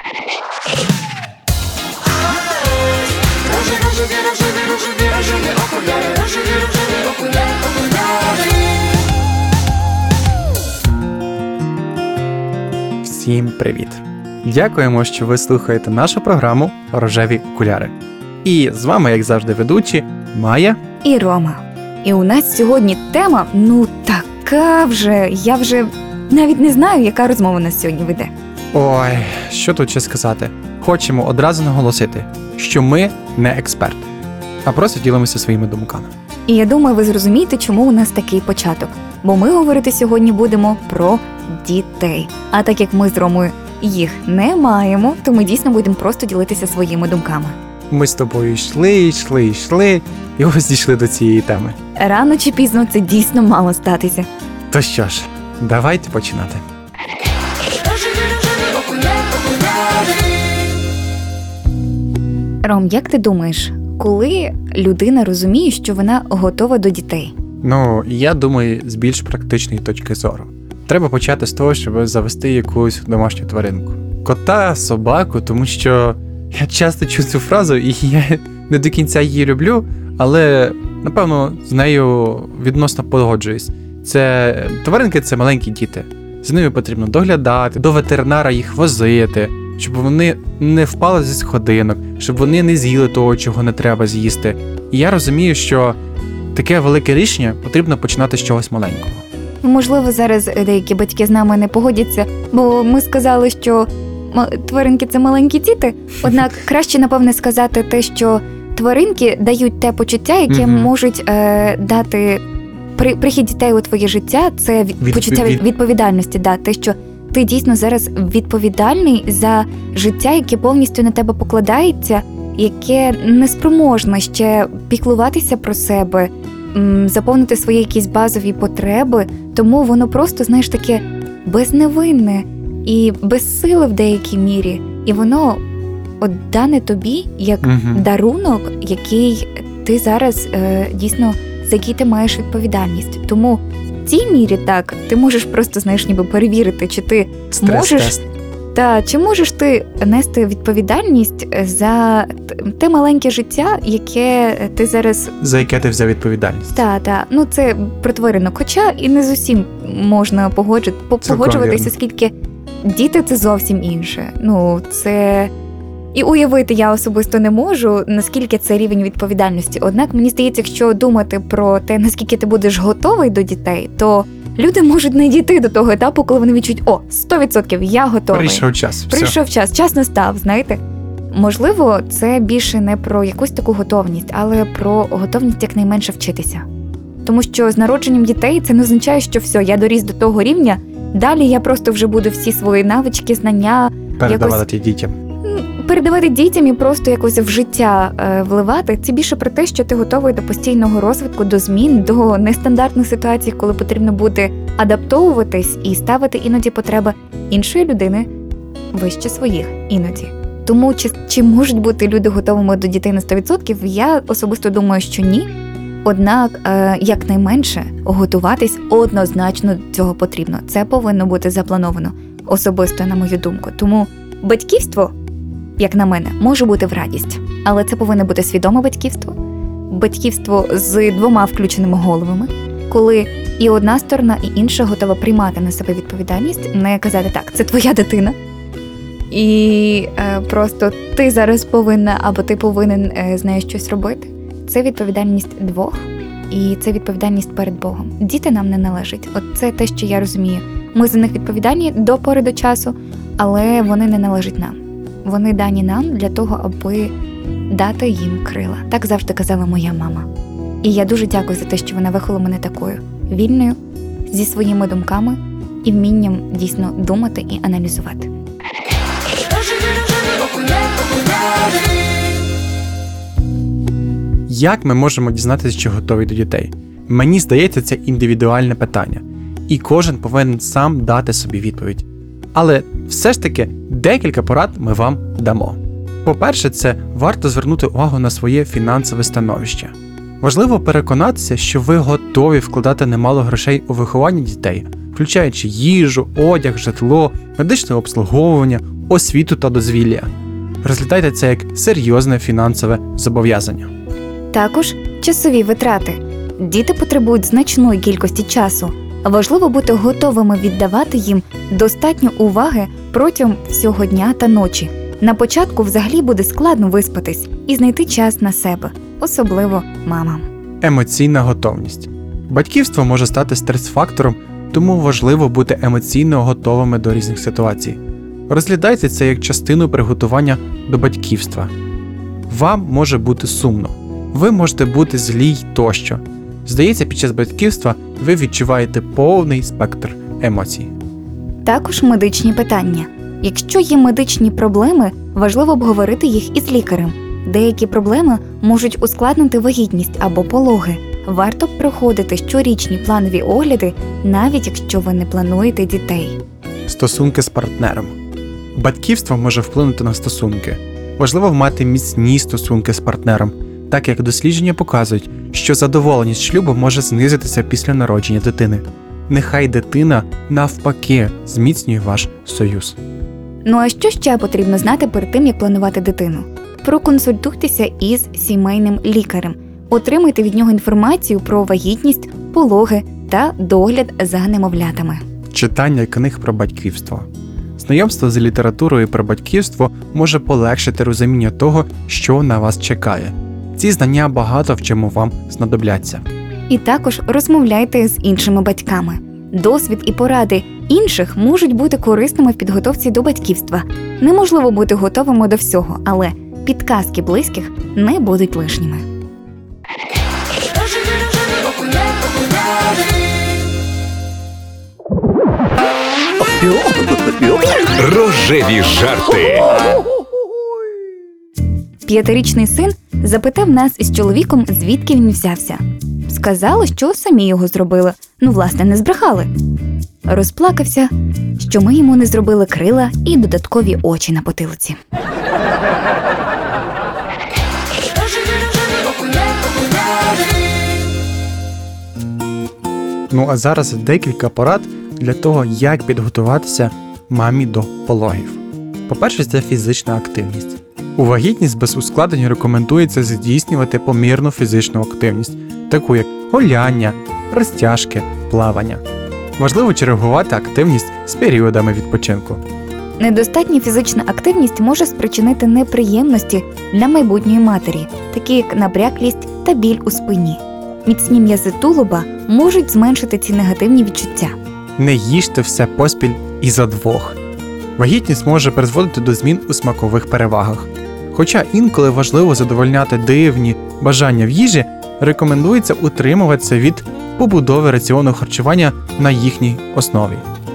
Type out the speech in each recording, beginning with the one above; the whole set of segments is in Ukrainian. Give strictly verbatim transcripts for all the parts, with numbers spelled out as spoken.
Всім привіт! Дякуємо, що ви слухаєте нашу програму «Рожеві окуляри». І з вами, як завжди, ведучі Майя і Рома. І у нас сьогодні тема, ну така вже, я вже навіть не знаю, яка розмова нас сьогодні веде. Ой, що тут ще сказати? Хочемо одразу наголосити, що ми не експерти, а просто ділимося своїми думками. І я думаю, ви зрозумієте, чому у нас такий початок. Бо ми говорити сьогодні будемо про дітей. А так як ми з Ромою їх не маємо, то ми дійсно будемо просто ділитися своїми думками. Ми з тобою йшли, йшли, йшли, і ось дійшли до цієї теми. Рано чи пізно це дійсно мало статися. То що ж, давайте починати. Ром, як ти думаєш, коли людина розуміє, що вона готова до дітей? Ну, я думаю, з більш практичної точки зору. Треба почати з того, щоб завести якусь домашню тваринку. Кота, собаку, тому що я часто чую цю фразу, і я не до кінця її люблю, але, напевно, з нею відносно погоджуюсь. Це тваринки – це маленькі діти. За ними потрібно доглядати, до ветеринара їх возити, щоб вони не впали зі сходинок, щоб вони не з'їли того, чого не треба з'їсти. І я розумію, що таке велике рішення потрібно починати з чогось маленького. Можливо, зараз деякі батьки з нами не погодяться, бо ми сказали, що тваринки – це маленькі діти. Однак краще, напевне, сказати те, що тваринки дають те почуття, яке mm-hmm. можуть е, дати при, прихід дітей у твоє життя. Це від, від, почуття від, відповідальності. Да, те, що ти дійсно зараз відповідальний за життя, яке повністю на тебе покладається, яке неспроможне ще піклуватися про себе, заповнити свої якісь базові потреби, тому воно просто, знаєш, таке безневинне і безсиле в деякій мірі. І воно от дане тобі як угу. дарунок, який ти зараз е, дійсно, за який ти маєш відповідальність. Тому в цій мірі так, ти можеш просто, знаєш, ніби перевірити, чи ти Стрес-тест. можеш... Та чи можеш ти нести відповідальність за те маленьке життя, яке ти зараз... За яке ти взяв відповідальність. Так, так. Ну це про тваринок. Хоча і не з усім можна погоджувати, погоджуватися, оскільки діти – це зовсім інше. Ну, це... І уявити я особисто не можу, наскільки це рівень відповідальності. Однак, мені здається, якщо думати про те, наскільки ти будеш готовий до дітей, то люди можуть не дійти до того етапу, коли вони відчують, о, сто відсотків я готовий. Прийшов час. Прийшов все. час, час настав, знаєте. Можливо, це більше не про якусь таку готовність, але про готовність якнайменше вчитися. Тому що з народженням дітей це не означає, що все, я доріс до того рівня, далі я просто вже буду всі свої навички, знання... Передавати якось... дітям. Передавати дітям і просто якось в життя е, вливати. Це більше про те, що ти готовий до постійного розвитку, до змін, до нестандартних ситуацій, коли потрібно буде адаптовуватись і ставити іноді потреби іншої людини вище своїх іноді. Тому чи, чи можуть бути люди готовими до дітей на сто відсотків, я особисто думаю, що ні. Однак, е, якнайменше готуватись однозначно до цього потрібно. Це повинно бути заплановано, особисто на мою думку. Тому батьківство, як на мене, може бути в радість. Але це повинно бути свідоме батьківство. Батьківство з двома включеними головами, коли і одна сторона, і інша готова приймати на себе відповідальність, не казати так, це твоя дитина. І е, просто ти зараз повинна, або ти повинен е, з нею щось робити. Це відповідальність двох, і це відповідальність перед Богом. Діти нам не належать. От це те, що я розумію. Ми за них відповідальні до пори до часу, але вони не належать нам. Вони дані нам для того, аби дати їм крила. Так завжди казала моя мама. І я дуже дякую за те, що вона виховала мене такою вільною, зі своїми думками і вмінням дійсно думати і аналізувати. Як ми можемо дізнатися, чи готові до дітей? Мені здається, це індивідуальне питання. І кожен повинен сам дати собі відповідь. Але все ж таки декілька порад ми вам дамо. По-перше, це варто звернути увагу на своє фінансове становище. Важливо переконатися, що ви готові вкладати немало грошей у виховання дітей, включаючи їжу, одяг, житло, медичне обслуговування, освіту та дозвілля. Розглядайте це як серйозне фінансове зобов'язання. Також часові витрати. Діти потребують значної кількості часу. Важливо бути готовими віддавати їм достатньо уваги протягом всього дня та ночі. На початку взагалі буде складно виспатись і знайти час на себе, особливо мамам. Емоційна готовність. Батьківство може стати стрес-фактором, тому важливо бути емоційно готовими до різних ситуацій. Розглядайте це як частину приготування до батьківства. Вам може бути сумно, ви можете бути злі й тощо. Здається, під час батьківства ви відчуваєте повний спектр емоцій. Також медичні питання. Якщо є медичні проблеми, важливо обговорити їх із лікарем. Деякі проблеми можуть ускладнити вагітність або пологи. Варто проходити щорічні планові огляди, навіть якщо ви не плануєте дітей. Стосунки з партнером. Батьківство може вплинути на стосунки. Важливо мати міцні стосунки з партнером, так як дослідження показують, що задоволеність шлюбу може знизитися після народження дитини. Нехай дитина, навпаки, зміцнює ваш союз. Ну а що ще потрібно знати перед тим, як планувати дитину? Проконсультуйтеся із сімейним лікарем. Отримайте від нього інформацію про вагітність, пологи та догляд за немовлятами. Читання книг про батьківство. Знайомство з літературою про батьківство може полегшити розуміння того, що на вас чекає. Ці знання багато в чому вам знадобляться. І також розмовляйте з іншими батьками. Досвід і поради інших можуть бути корисними в підготовці до батьківства. Неможливо бути готовими до всього, але підказки близьких не будуть лишніми. Рожеві жарти. П'ятирічний син запитав нас із чоловіком, звідки він взявся. Сказали, що самі його зробили. Ну, власне, не збрехали. Розплакався, що ми йому не зробили крила і додаткові очі на потилиці. Ну а зараз декілька порад для того, як підготуватися мамі до пологів. По-перше, це фізична активність. У вагітність без ускладнень рекомендується здійснювати помірну фізичну активність, таку як гуляння, розтяжки, плавання. Важливо чергувати активність з періодами відпочинку. Недостатня фізична активність може спричинити неприємності для майбутньої матері, такі як набряклість та біль у спині. Міцні м'язи тулуба можуть зменшити ці негативні відчуття. Не їжте все поспіль і за двох. Вагітність може призводити до змін у смакових перевагах. Хоча інколи важливо задовольняти дивні бажання в їжі, рекомендується утримуватися від побудови раціону харчування на їхній основі.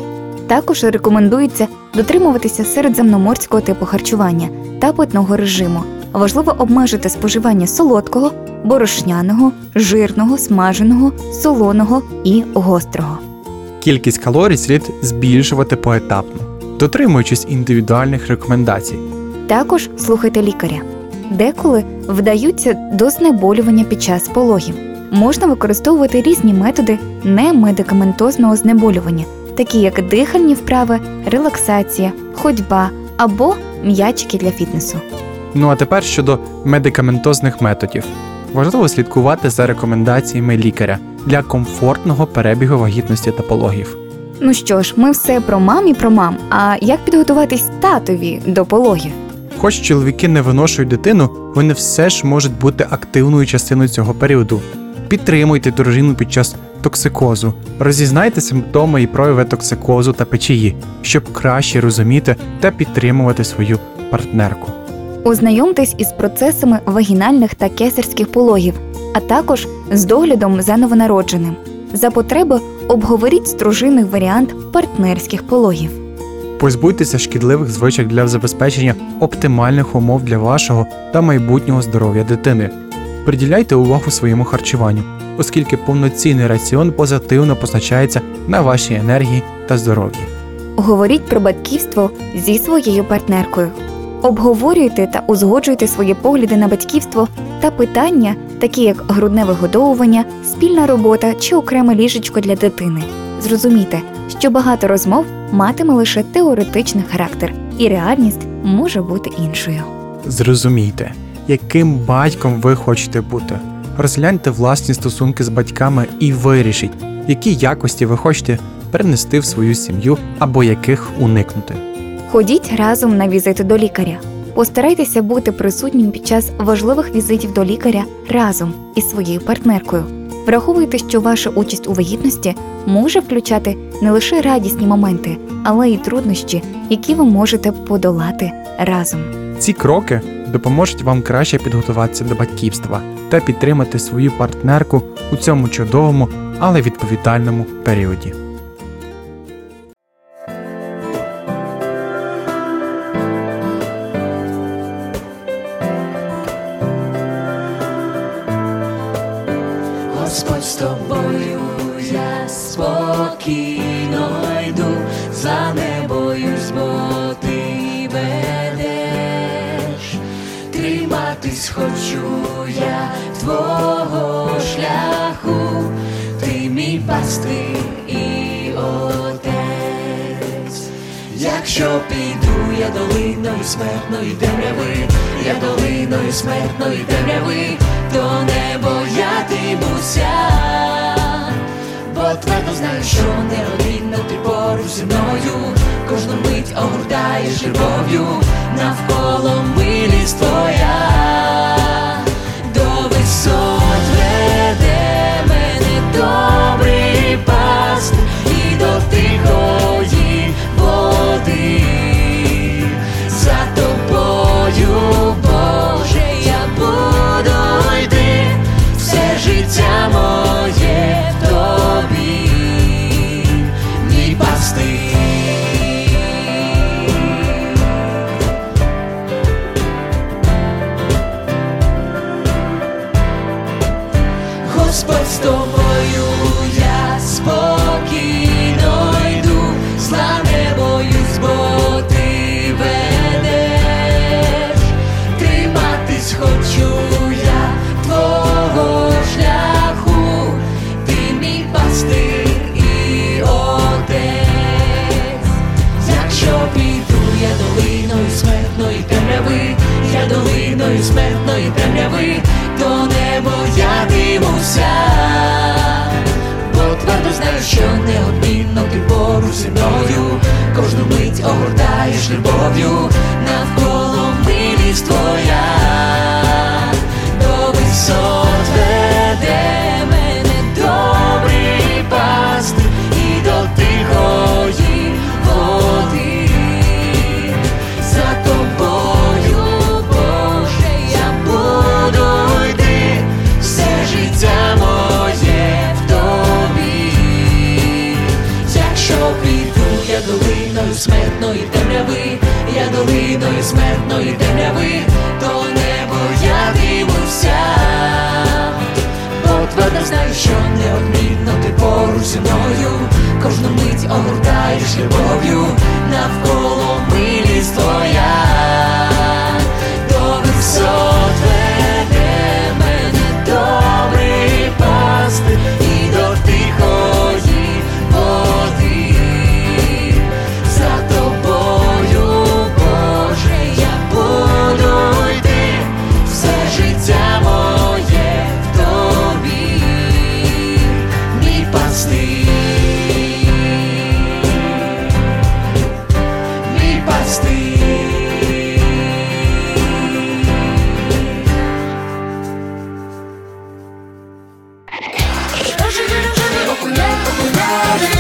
Також рекомендується дотримуватися середземноморського типу харчування та питного режиму. Важливо обмежити споживання солодкого, борошняного, жирного, смаженого, солоного і гострого. Кількість калорій слід збільшувати поетапно, дотримуючись індивідуальних рекомендацій. Також слухайте лікаря. Деколи вдаються до знеболювання під час пологів. Можна використовувати різні методи немедикаментозного знеболювання, такі як дихальні вправи, релаксація, ходьба або м'ячики для фітнесу. Ну а тепер щодо медикаментозних методів. Важливо слідкувати за рекомендаціями лікаря для комфортного перебігу вагітності та пологів. Ну що ж, ми все про мам і про мам, а як підготуватись татові до пологів? Хоч чоловіки не виношують дитину, вони все ж можуть бути активною частиною цього періоду. Підтримуйте дружину під час токсикозу, розізнайте симптоми і прояви токсикозу та печії, щоб краще розуміти та підтримувати свою партнерку. Ознайомтесь із процесами вагінальних та кесарських пологів, а також з доглядом за новонародженим. За потреби обговоріть з дружиною варіант партнерських пологів. Позбудьтеся шкідливих звичок для забезпечення оптимальних умов для вашого та майбутнього здоров'я дитини. Приділяйте увагу своєму харчуванню, оскільки повноцінний раціон позитивно позначається на вашій енергії та здоров'ї. Говоріть про батьківство зі своєю партнеркою. Обговорюйте та узгоджуйте свої погляди на батьківство та питання, такі як грудне вигодовування, спільна робота чи окреме ліжечко для дитини. Зрозумійте, що багато розмов матиме лише теоретичний характер, і реальність може бути іншою. Зрозумійте, яким батьком ви хочете бути. Розгляньте власні стосунки з батьками і вирішіть, які якості ви хочете перенести в свою сім'ю або яких уникнути. Ходіть разом на візити до лікаря. Постарайтеся бути присутнім під час важливих візитів до лікаря разом із своєю партнеркою. Враховуйте, що ваша участь у вагітності може включати не лише радісні моменти, але й труднощі, які ви можете подолати разом. Ці кроки допоможуть вам краще підготуватися до батьківства та підтримати свою партнерку у цьому чудовому, але відповідальному періоді. Господь з тобою, я спокійно йду, за не боюсь, бо ти ведеш. Триматись хочу я твого шляху, ти мій пастир і отець. Якщо піду я долиною смертної темряви, я долиною смертної темряви, то не боятимуся, бо твердо знаю, що неодмінно ти поруч зі мною, кожну мить огортаєш любов'ю, навколо милість твоя, до висот веде мене добрий пастир, і до тихої води. За тобою, Боже, я буду йти, все життя моє в тобі, мій пастир. Господь з тобою, я спокійно йду, зла не боюсь, бо ти ведеш. Триматись хочу я твого шляху, ти мій пастир і отець. Якщо піду я долиною смертної темряви, я долиною смертної темряви, то не боятимуся, бо твердо знаю, що неодмінно ти поруч зі мною, кожну мить огортаєш любов'ю, навколо милість твоя, до висот веде мене добрий пастир, і до тихої води. За тобою, Боже, я буду йти, все життя моє в тобі. Якщо піду я долиною смертної темряви, я долиною смертної темряви, то не боятимуся, бо твердо знаю, що неодмінно ти поруч зі мною, кожну мить огортаєш любов'ю, навколо милість твоя, до висот веде мене добрий пастир, і до тихої води. За тобою, Боже, я буду йти, все життя моє в тобі, мій пастир, мій пастир. Рожеві, рожеві окуляри, окуляри.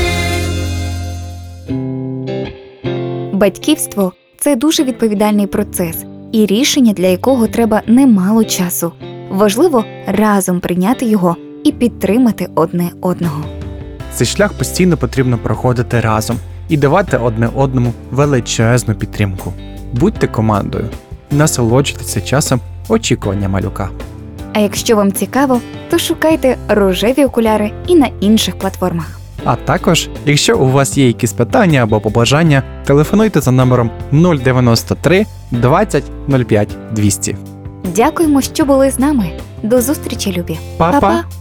Батьківство – це дуже відповідальний процес, і рішення для якого треба немало часу. Важливо разом прийняти його і підтримати одне одного. Цей шлях постійно потрібно проходити разом і давати одне одному величезну підтримку. Будьте командою, насолоджуйтеся часом очікування малюка. А якщо вам цікаво, то шукайте рожеві окуляри і на інших платформах. А також, якщо у вас є якісь питання або побажання, телефонуйте за номером нуль дев'яносто три двадцять нуль п'ять двісті. Дякуємо, що були з нами. До зустрічі, любі. Па-па! Па-па!